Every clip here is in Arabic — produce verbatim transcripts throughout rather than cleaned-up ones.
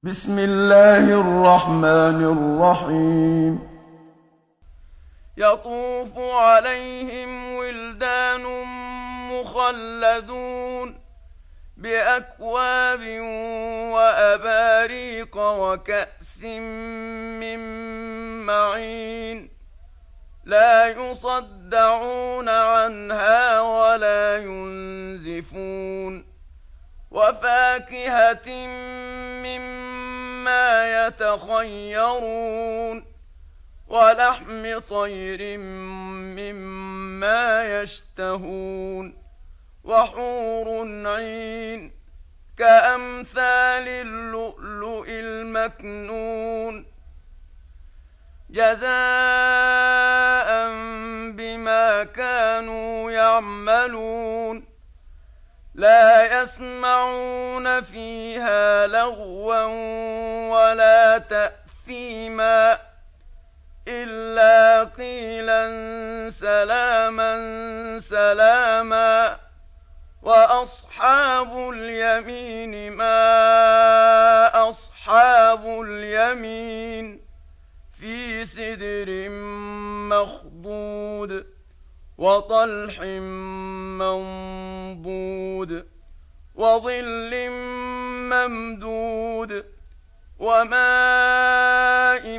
بسم الله الرحمن الرحيم يطوف عليهم ولدان مخلدون بأكواب وأباريق وكأس من معين لا يصدعون عنها ولا ينزفون وفاكهة مما يتخيرون ولحم طير مما يشتهون وحور عين كأمثال اللؤلؤ المكنون جزاء بما كانوا يعملون لا يسمعون فيها لغوا ولا تأثيما إلا قيلا سلاما سلاما وأصحاب اليمين ما أصحاب اليمين في سدر مخضود وطلح منضود وظل ممدود وماء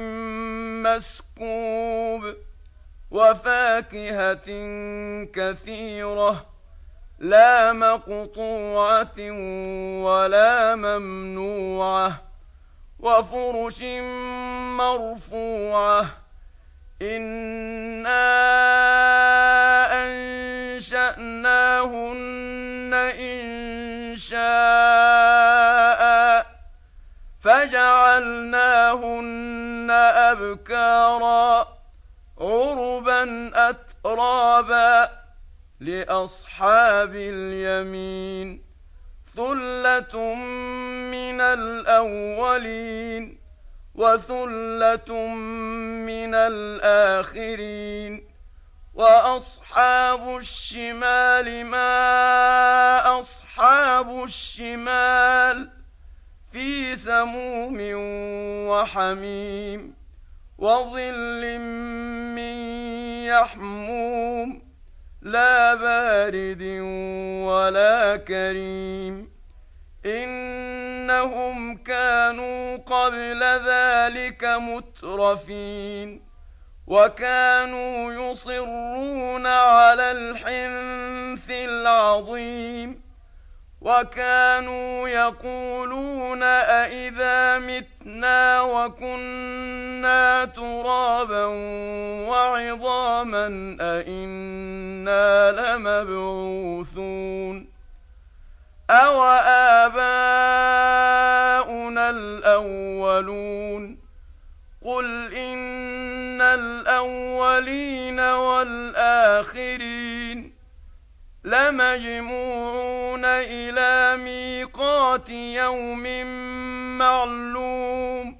مسكوب وفاكهة كثيرة لا مقطوعة ولا ممنوعة وفرش مرفوعة إنا أنشأناهن إنشاء فجعلناهن أبكارا عربا أترابا لأصحاب اليمين ثلة من الأولين وثلة من الآخرين وأصحاب الشمال ما أصحاب الشمال في سموم وحميم وظل من يحموم لا بارد ولا كريم إنهم كانوا قبل ذلك مترفين وكانوا يصرون على الحنث العظيم وكانوا يقولون أئذا متنا وكنا ترابا وعظاما أئنا لمبعوثون أو آباؤنا الأولون قل إن الأولين والآخرين لمجموعون إلى ميقات يوم معلوم